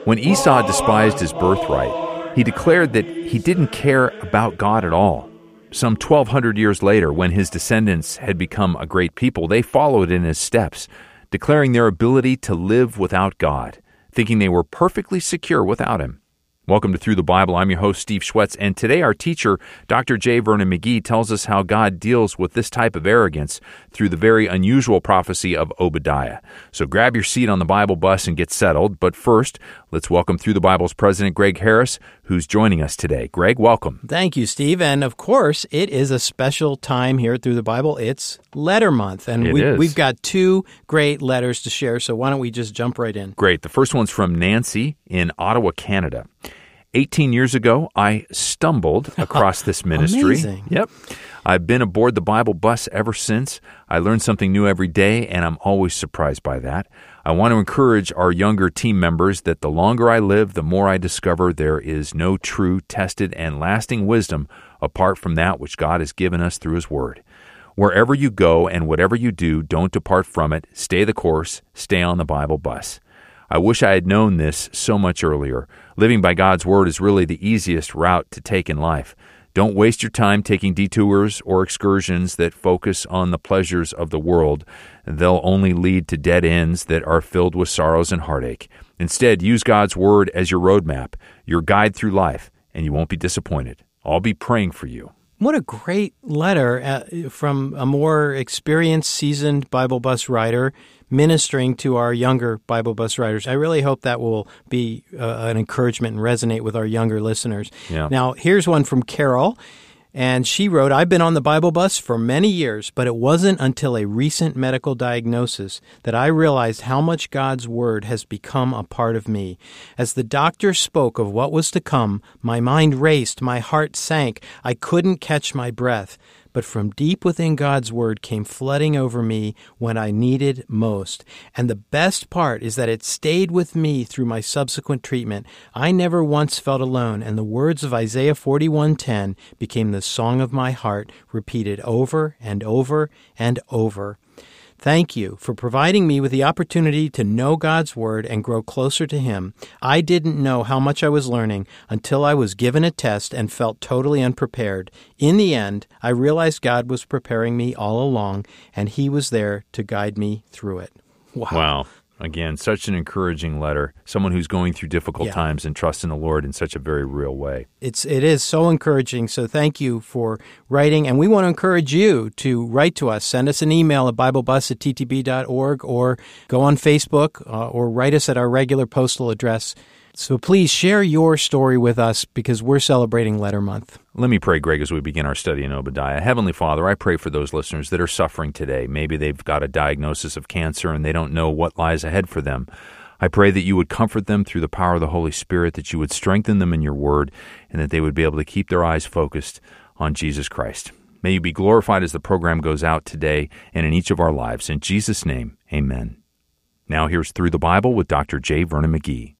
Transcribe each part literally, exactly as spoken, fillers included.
When Esau despised his birthright, he declared that he didn't care about God at all. Some twelve hundred years later, when his descendants had become a great people, they followed in his steps, declaring their ability to live without God, thinking they were perfectly secure without him. Welcome to Through the Bible. I'm your host, Steve Schwetz, and today our teacher, Doctor J. Vernon McGee, tells us how God deals with this type of arrogance through the very unusual prophecy of Obadiah. So grab your seat on the Bible bus and get settled. But first, let's welcome Through the Bible's President, Greg Harris, who's joining us today. Greg, welcome. Thank you, Steve. And of course, it is a special time here at Through the Bible. It's Letter Month, and it we, is. we've got two great letters to share, so why don't we just jump right in? Great. The first one's from Nancy in Ottawa, Canada. eighteen years ago, I stumbled across this ministry. Amazing. Yep. I've been aboard the Bible bus ever since. I learn something new every day, and I'm always surprised by that. I want to encourage our younger team members that the longer I live, the more I discover there is no true, tested, and lasting wisdom apart from that which God has given us through His Word. Wherever you go and whatever you do, don't depart from it. Stay the course. Stay on the Bible bus. I wish I had known this so much earlier. Living by God's Word is really the easiest route to take in life. Don't waste your time taking detours or excursions that focus on the pleasures of the world. They'll only lead to dead ends that are filled with sorrows and heartache. Instead, use God's Word as your roadmap, your guide through life, and you won't be disappointed. I'll be praying for you. What a great letter uh, from a more experienced, seasoned Bible bus rider ministering to our younger Bible bus riders. I really hope that will be uh, an encouragement and resonate with our younger listeners. Yeah. Now, here's one from Carol, and she wrote, I've been on the Bible bus for many years, but it wasn't until a recent medical diagnosis that I realized how much God's Word has become a part of me. As the doctor spoke of what was to come, my mind raced, my heart sank, I couldn't catch my breath. But from deep within God's Word came flooding over me when I needed most. And the best part is that it stayed with me through my subsequent treatment. I never once felt alone, and the words of Isaiah forty-one ten became the song of my heart, repeated over and over and over. Thank you for providing me with the opportunity to know God's Word and grow closer to Him. I didn't know how much I was learning until I was given a test and felt totally unprepared. In the end, I realized God was preparing me all along, and He was there to guide me through it. Wow. Wow. Again, such an encouraging letter. Someone who's going through difficult Yeah. times and trust in the Lord in such a very real way. It's it is so encouraging. So thank you for writing, and we want to encourage you to write to us. Send us an email at biblebus at t t b dot org, or go on Facebook, uh, or write us at our regular postal address. So please share your story with us because we're celebrating Letter Month. Let me pray, Greg, as we begin our study in Obadiah. Heavenly Father, I pray for those listeners that are suffering today. Maybe they've got a diagnosis of cancer and they don't know what lies ahead for them. I pray that you would comfort them through the power of the Holy Spirit, that you would strengthen them in your word, and that they would be able to keep their eyes focused on Jesus Christ. May you be glorified as the program goes out today and in each of our lives. In Jesus' name, amen. Now here's Through the Bible with Doctor J. Vernon McGee.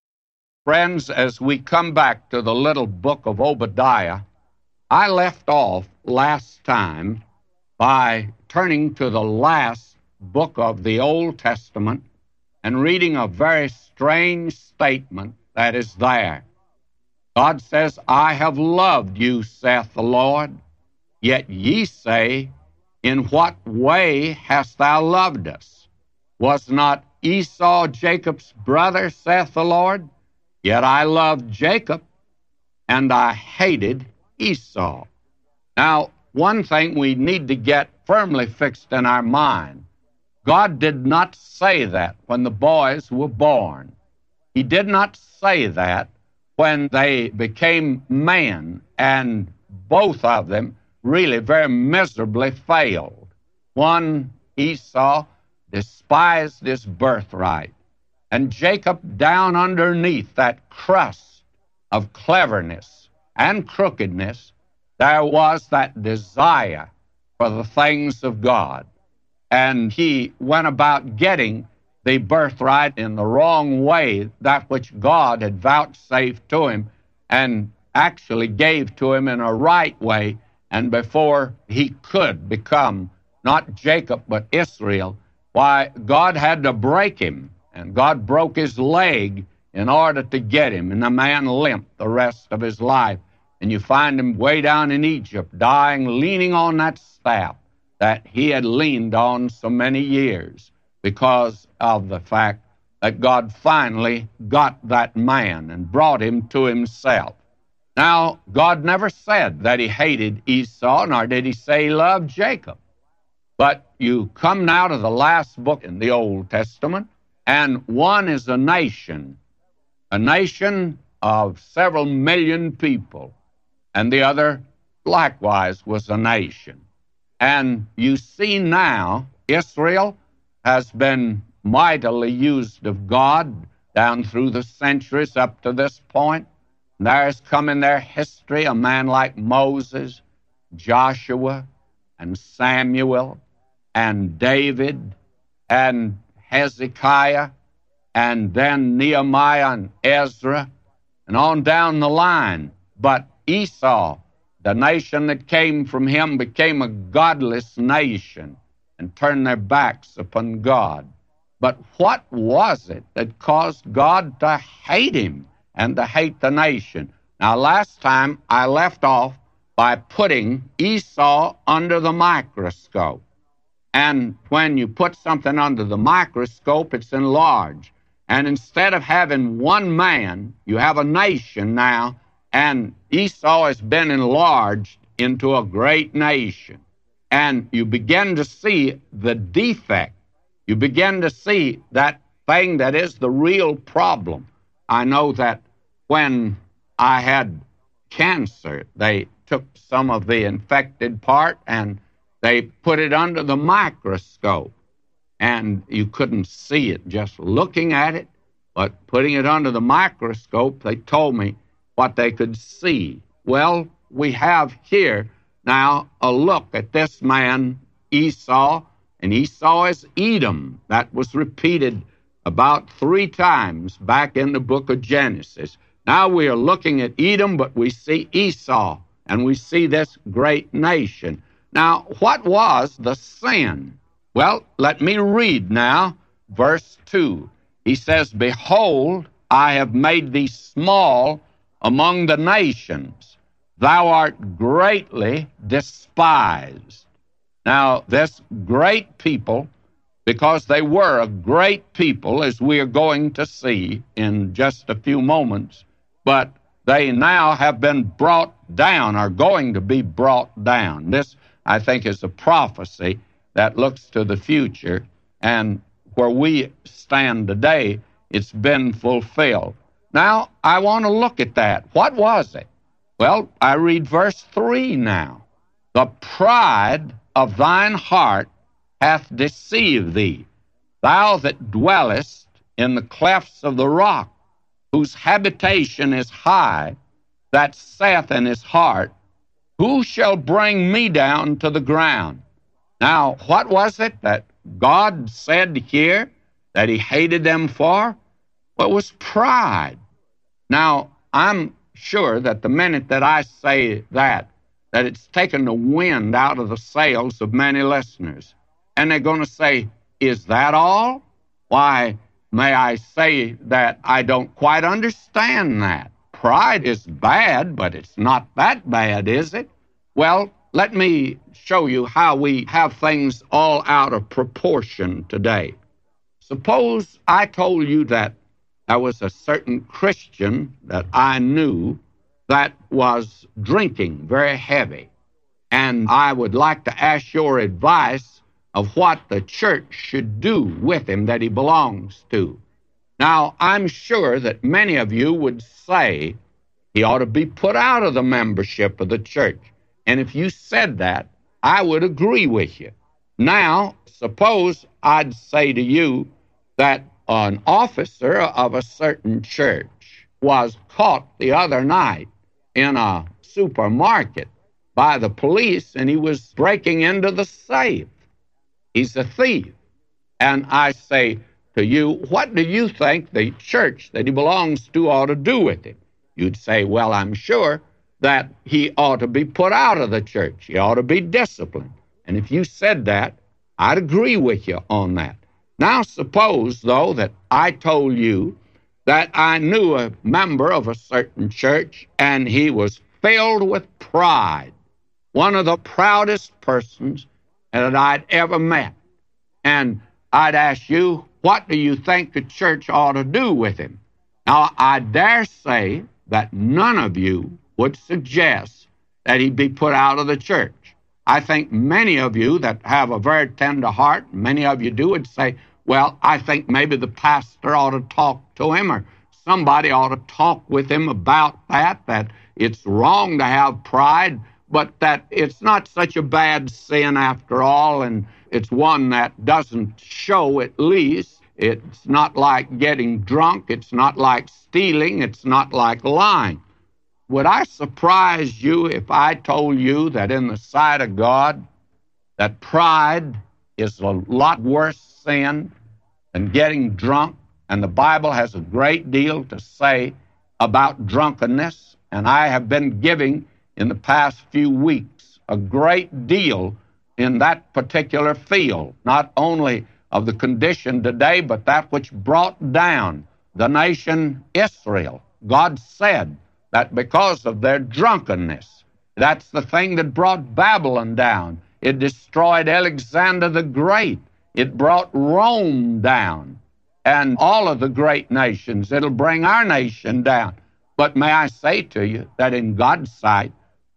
Friends, as we come back to the little book of Obadiah, I left off last time by turning to the last book of the Old Testament and reading a very strange statement that is there. God says, I have loved you, saith the Lord, yet ye say, in what way hast thou loved us? Was not Esau Jacob's brother, saith the Lord? Yet I loved Jacob, and I hated Esau. Now, one thing we need to get firmly fixed in our mind, God did not say that when the boys were born. He did not say that when they became men, and both of them really very miserably failed. One, Esau, despised his birthright. And Jacob, down underneath that crust of cleverness and crookedness, there was that desire for the things of God. And he went about getting the birthright in the wrong way, that which God had vouchsafed to him and actually gave to him in a right way. And before he could become not Jacob but Israel, why, God had to break him. And God broke his leg in order to get him, and the man limped the rest of his life. And you find him way down in Egypt, dying, leaning on that staff that he had leaned on so many years because of the fact that God finally got that man and brought him to himself. Now, God never said that he hated Esau, nor did he say he loved Jacob. But you come now to the last book in the Old Testament, and one is a nation, a nation of several million people, and the other likewise was a nation. And you see now, Israel has been mightily used of God down through the centuries up to this point. There has come in their history a man like Moses, Joshua, and Samuel, and David, and Hezekiah, and then Nehemiah and Ezra, and on down the line. But Esau, the nation that came from him, became a godless nation and turned their backs upon God. But what was it that caused God to hate him and to hate the nation? Now, last time I left off by putting Esau under the microscope. And when you put something under the microscope, it's enlarged. And instead of having one man, you have a nation now, and Esau has been enlarged into a great nation. And you begin to see the defect. You begin to see that thing that is the real problem. I know that when I had cancer, they took some of the infected part and they put it under the microscope. And you couldn't see it just looking at it, but putting it under the microscope, they told me what they could see. Well, we have here now a look at this man, Esau, and Esau is Edom. That was repeated about three times back in the book of Genesis. Now we are looking at Edom, but we see Esau, and we see this great nation. Now, what was the sin? Well, let me read now verse two. He says, "Behold, I have made thee small among the nations. Thou art greatly despised." Now, this great people, because they were a great people, as we are going to see in just a few moments, but they now have been brought down, are going to be brought down. This, I think, is a prophecy that looks to the future, and where we stand today, it's been fulfilled. Now, I want to look at that. What was it? Well, I read verse three now. "The pride of thine heart hath deceived thee, thou that dwellest in the clefts of the rock, whose habitation is high, that saith in his heart, Who shall bring me down to the ground?" Now, what was it that God said here that he hated them for? Well, it was pride. Now, I'm sure that the minute that I say that, that it's taken the wind out of the sails of many listeners. And they're going to say, "Is that all? Why, may I say that I don't quite understand that. Pride is bad, but it's not that bad, is it?" Well, let me show you how we have things all out of proportion today. Suppose I told you that there was a certain Christian that I knew that was drinking very heavy, and I would like to ask your advice of what the church should do with him that he belongs to. Now, I'm sure that many of you would say he ought to be put out of the membership of the church. And if you said that, I would agree with you. Now, suppose I'd say to you that an officer of a certain church was caught the other night in a supermarket by the police, and he was breaking into the safe. He's a thief. And I say to you, what do you think the church that he belongs to ought to do with him? You'd say, well, I'm sure that he ought to be put out of the church. He ought to be disciplined. And if you said that, I'd agree with you on that. Now, suppose, though, that I told you that I knew a member of a certain church, and he was filled with pride, one of the proudest persons that I'd ever met. And I'd ask you, what do you think the church ought to do with him? Now, I dare say that none of you would suggest that he be put out of the church. I think many of you that have a very tender heart, many of you do, would say, well, I think maybe the pastor ought to talk to him, or somebody ought to talk with him about that, that it's wrong to have pride, but that it's not such a bad sin after all, and it's one that doesn't show at least. It's not like getting drunk. It's not like stealing. It's not like lying. Would I surprise you if I told you that in the sight of God, that pride is a lot worse sin than getting drunk? And the Bible has a great deal to say about drunkenness, and I have been giving in the past few weeks a great deal in that particular field, not only of the condition today, but that which brought down the nation Israel. God said that because of their drunkenness, that's the thing that brought Babylon down. It destroyed Alexander the Great. It brought Rome down. And all of the great nations, it'll bring our nation down. But may I say to you that in God's sight,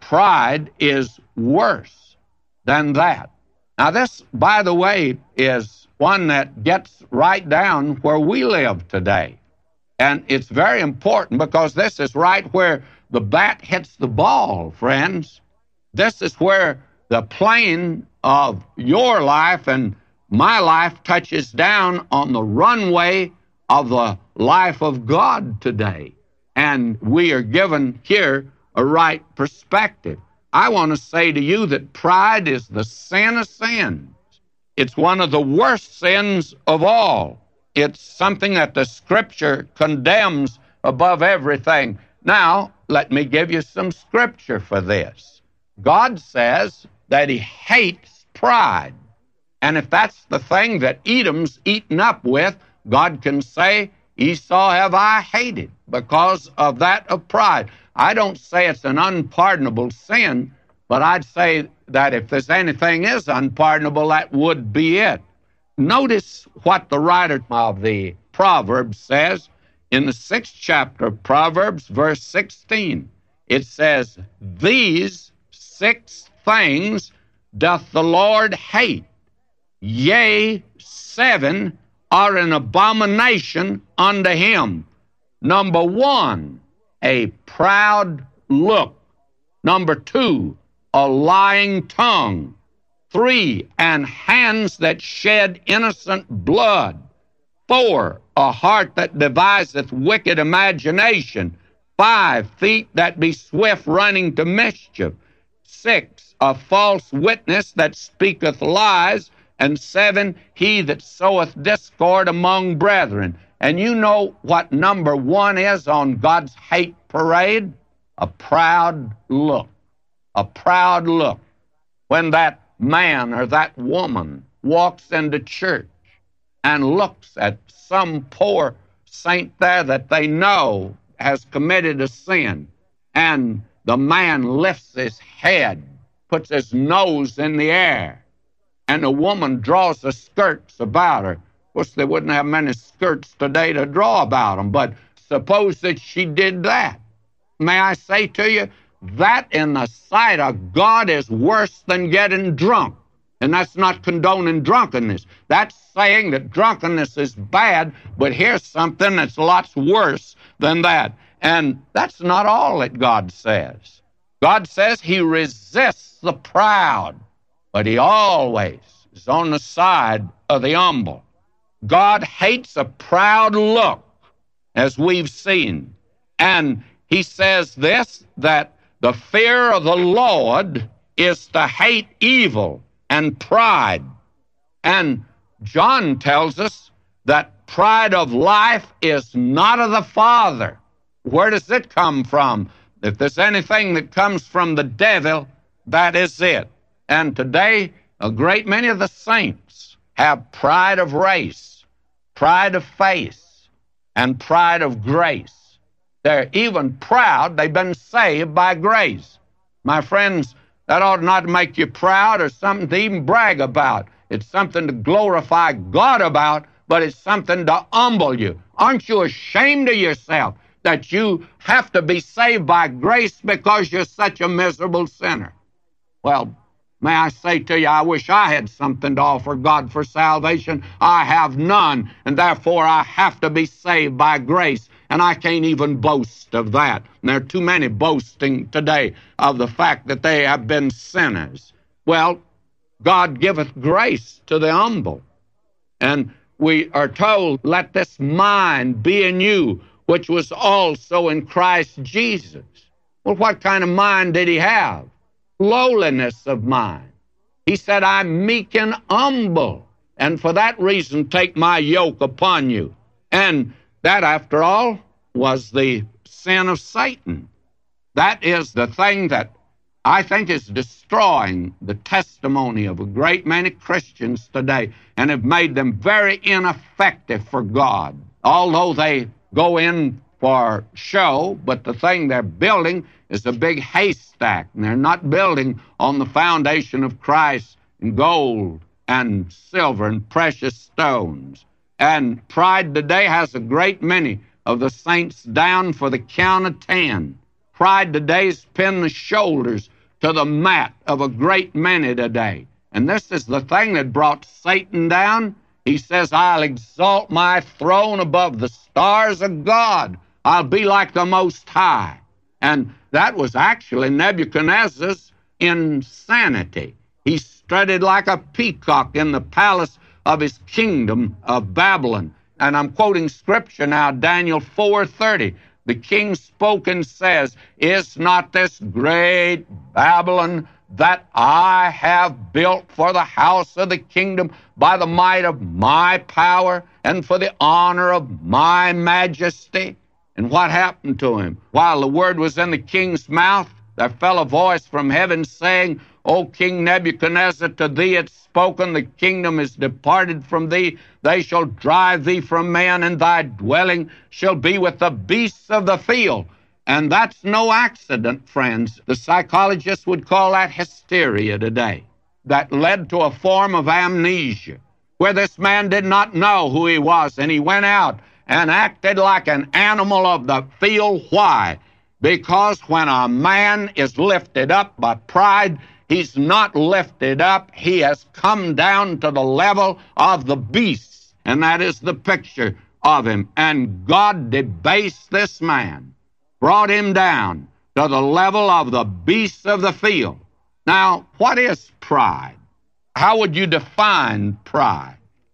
pride is worse than that. Now this, by the way, is one that gets right down where we live today. And it's very important because this is right where the bat hits the ball, friends. This is where the plane of your life and my life touches down on the runway of the life of God today. And we are given here a right perspective. I want to say to you that pride is the sin of sins. It's one of the worst sins of all. It's something that the Scripture condemns above everything. Now, let me give you some Scripture for this. God says that He hates pride. And if that's the thing that Edom's eaten up with, God can say, Esau have I hated because of that of pride. I don't say it's an unpardonable sin, but I'd say that if there's anything is unpardonable, that would be it. Notice what the writer of the Proverbs says in the sixth chapter of Proverbs, verse sixteen. It says, these six things doth the Lord hate. Yea, seven are an abomination unto him. Number one, a proud look. Number two, a lying tongue. Three, and hands that shed innocent blood. Four, a heart that deviseth wicked imagination. Five, feet that be swift running to mischief. Six, a false witness that speaketh lies. And seven, he that soweth discord among brethren. And you know what number one is on God's hate parade? A proud look. A proud look. When that man or that woman walks into church and looks at some poor saint there that they know has committed a sin, and the man lifts his head, puts his nose in the air, and the woman draws the skirts about her. Of course, they wouldn't have many skirts today to draw about them, but suppose that she did that. May I say to you, that in the sight of God is worse than getting drunk. And that's not condoning drunkenness. That's saying that drunkenness is bad, but here's something that's lots worse than that. And that's not all that God says. God says He resists the proud, but He always is on the side of the humble. God hates a proud look, as we've seen. And He says this, that the fear of the Lord is to hate evil and pride. And John tells us that pride of life is not of the Father. Where does it come from? If there's anything that comes from the devil, that is it. And today, a great many of the saints have pride of race, pride of face, and pride of grace. They're even proud they've been saved by grace. My friends, that ought not to make you proud or something to even brag about. It's something to glorify God about, but it's something to humble you. Aren't you ashamed of yourself that you have to be saved by grace because you're such a miserable sinner? Well, may I say to you, I wish I had something to offer God for salvation. I have none, and therefore I have to be saved by grace, and I can't even boast of that. And there are too many boasting today of the fact that they have been sinners. Well, God giveth grace to the humble. And we are told, let this mind be in you, which was also in Christ Jesus. Well, what kind of mind did he have? Lowliness of mind. He said, I'm meek and humble, and for that reason take my yoke upon you. And that, after all, was the sin of Satan. That is the thing that I think is destroying the testimony of a great many Christians today and have made them very ineffective for God. Although they go in for show, but the thing they're building is a big haystack, and they're not building on the foundation of Christ in gold and silver and precious stones. And pride today has a great many of the saints down for the count of ten. Pride today's pinned the shoulders to the mat of a great many today. And this is the thing that brought Satan down. He says, I'll exalt my throne above the stars of God. I'll be like the Most High. And that was actually Nebuchadnezzar's insanity. He strutted like a peacock in the palace of his kingdom of Babylon. And I'm quoting scripture now, Daniel four thirty. The king spoke and says, is not this great Babylon that I have built for the house of the kingdom by the might of my power and for the honor of my majesty? And what happened to him? While the word was in the king's mouth, there fell a voice from heaven saying, O King Nebuchadnezzar, to thee it's spoken, the kingdom is departed from thee. They shall drive thee from men, and thy dwelling shall be with the beasts of the field. And that's no accident, friends. The psychologists would call that hysteria today. That led to a form of amnesia, where this man did not know who he was, and he went out and acted like an animal of the field. Why? Because when a man is lifted up by pride, he's not lifted up. He has come down to the level of the beasts, and that is the picture of him. And God debased this man, brought him down to the level of the beasts of the field. Now, what is pride? How would you define pride?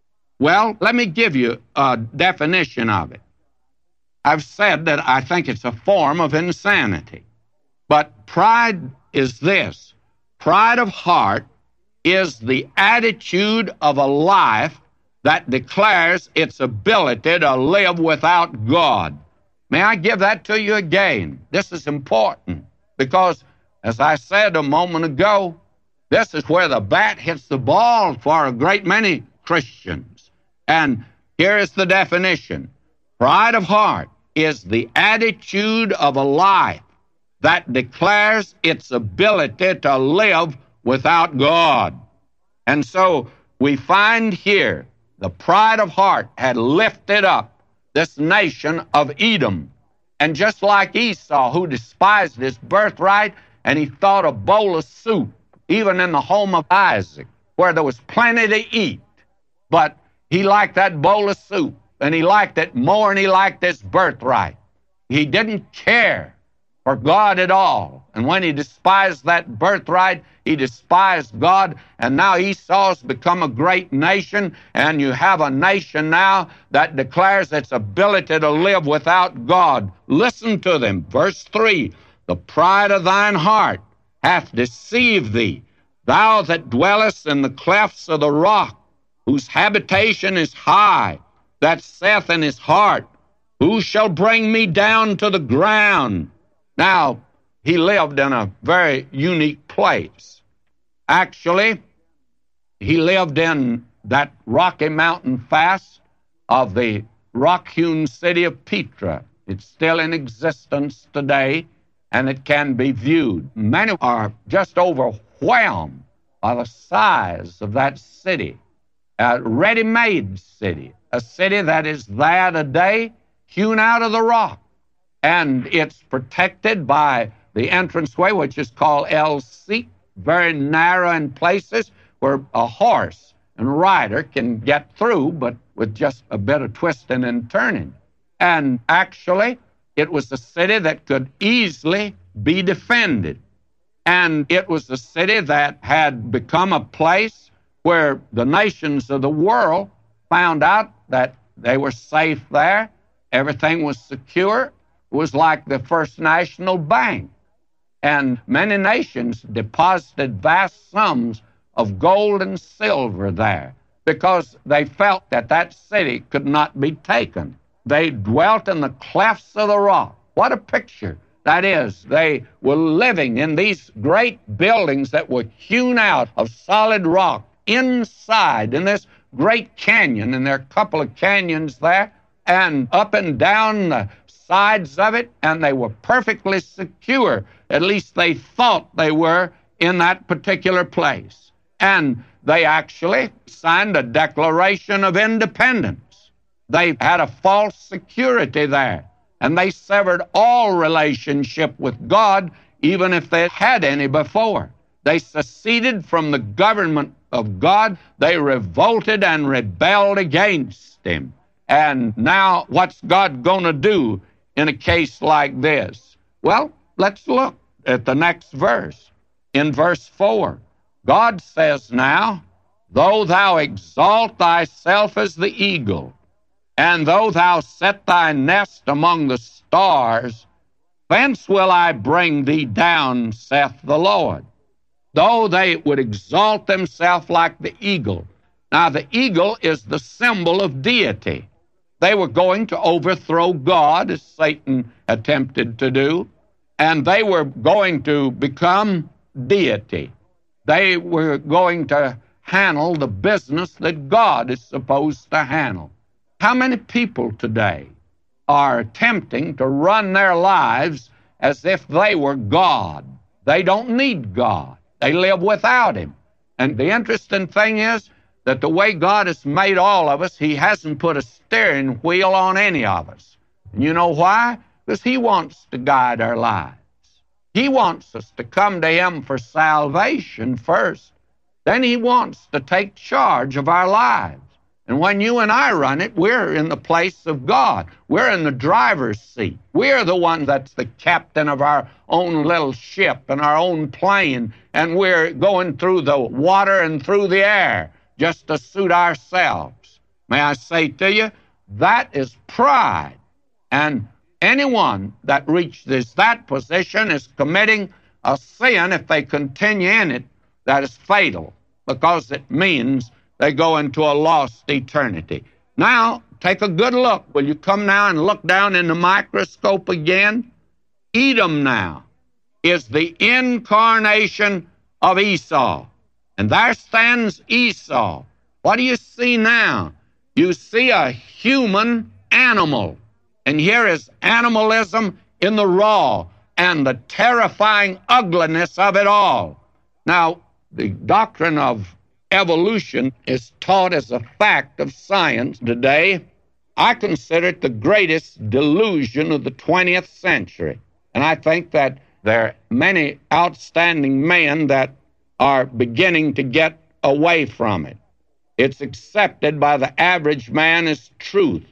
Well, let me give you a definition of it. I've said that I think it's a form of insanity. But pride is this. Pride of heart is the attitude of a life that declares its ability to live without God. May I give that to you again? This is important because, as I said a moment ago, this is where the bat hits the ball for a great many Christians. And here is the definition. Pride of heart is the attitude of a life that declares its ability to live without God. And so we find here the pride of heart had lifted up this nation of Edom. And just like Esau, who despised his birthright, and he thought a bowl of soup, even in the home of Isaac, where there was plenty to eat, but he liked that bowl of soup, and he liked it more than he liked his birthright. He didn't care for God at all. And when he despised that birthright, he despised God. And now Esau's become a great nation, and you have a nation now that declares its ability to live without God. Listen to them. Verse three, the pride of thine heart hath deceived thee, thou that dwellest in the clefts of the rock, whose habitation is high, that saith in his heart, who shall bring me down to the ground? Now, he lived in a very unique place. Actually, he lived in that Rocky Mountain fast of the rock-hewn city of Petra. It's still in existence today, and it can be viewed. Many are just overwhelmed by the size of that city, a ready-made city, a city that is there today, hewn out of the rock. And it's protected by the entranceway, which is called El Seek, very narrow in places where a horse and rider can get through, but with just a bit of twisting and turning. And actually, it was a city that could easily be defended. And it was a city that had become a place where the nations of the world found out that they were safe there. Everything was secure. It was like the First National Bank. And many nations deposited vast sums of gold and silver there because they felt that that city could not be taken. They dwelt in the clefts of the rock. What a picture that is. They were living in these great buildings that were hewn out of solid rock inside in this great canyon, and there are a couple of canyons there, and up and down the sides of it, and they were perfectly secure. At least they thought they were in that particular place. And they actually signed a Declaration of Independence. They had a false security there, and they severed all relationship with God, even if they had any before. They seceded from the government of God. They revolted and rebelled against Him. And now, what's God going to do in a case like this? Well, let's look at the next verse. In verse four, God says now, though thou exalt thyself as the eagle, and though thou set thy nest among the stars, thence will I bring thee down, saith the Lord. Though they would exalt themselves like the eagle. Now, the eagle is the symbol of deity. They were going to overthrow God, as Satan attempted to do, and they were going to become deity. They were going to handle the business that God is supposed to handle. How many people today are attempting to run their lives as if they were God? They don't need God. They live without Him. And the interesting thing is that the way God has made all of us, He hasn't put a steering wheel on any of us. And you know why? Because He wants to guide our lives. He wants us to come to Him for salvation first. Then He wants to take charge of our lives. And when you and I run it, we're in the place of God. We're in the driver's seat. We're the one that's the captain of our own little ship and our own plane, and we're going through the water and through the air just to suit ourselves. May I say to you, that is pride. And anyone that reaches that position is committing a sin if they continue in it that is fatal, because it means they go into a lost eternity. Now, take a good look. Will you come now and look down in the microscope again? Edom now is the incarnation of Esau. And there stands Esau. What do you see now? You see a human animal. And here is animalism in the raw and the terrifying ugliness of it all. Now, the doctrine of evolution is taught as a fact of science today. I consider it the greatest delusion of the twentieth century. And I think that there are many outstanding men that are beginning to get away from it. It's accepted by the average man as truth.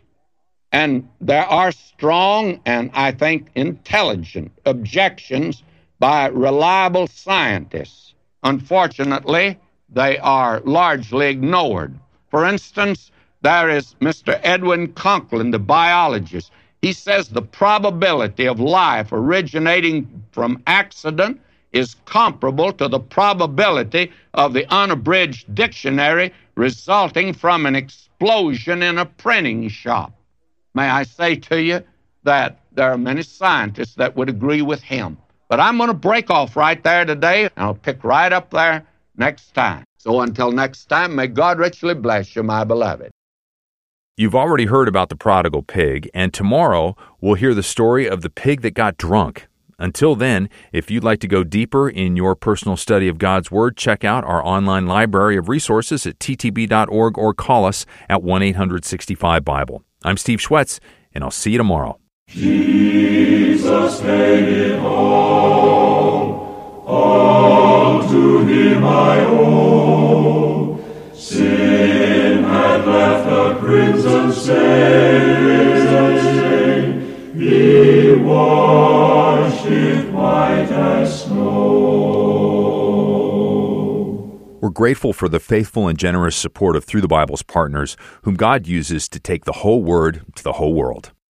And there are strong and, I think, intelligent objections by reliable scientists. Unfortunately, they are largely ignored. For instance, there is Mister Edwin Conklin, the biologist. He says the probability of life originating from accident is comparable to the probability of the unabridged dictionary resulting from an explosion in a printing shop. May I say to you that there are many scientists that would agree with him. But I'm going to break off right there today, and I'll pick right up there next time. So until next time, may God richly bless you, my beloved. You've already heard about the prodigal pig, and tomorrow we'll hear the story of the pig that got drunk. Until then, if you'd like to go deeper in your personal study of God's Word, check out our online library of resources at t t b dot org or call us at one eight hundred sixty-five Bible. I'm Steve Schwetz, and I'll see you tomorrow. Jesus paid it all, all to Him I owe. Sin had left a crimson stain, He washed it white as snow. We're grateful for the faithful and generous support of Through the Bible's partners, whom God uses to take the whole Word to the whole world.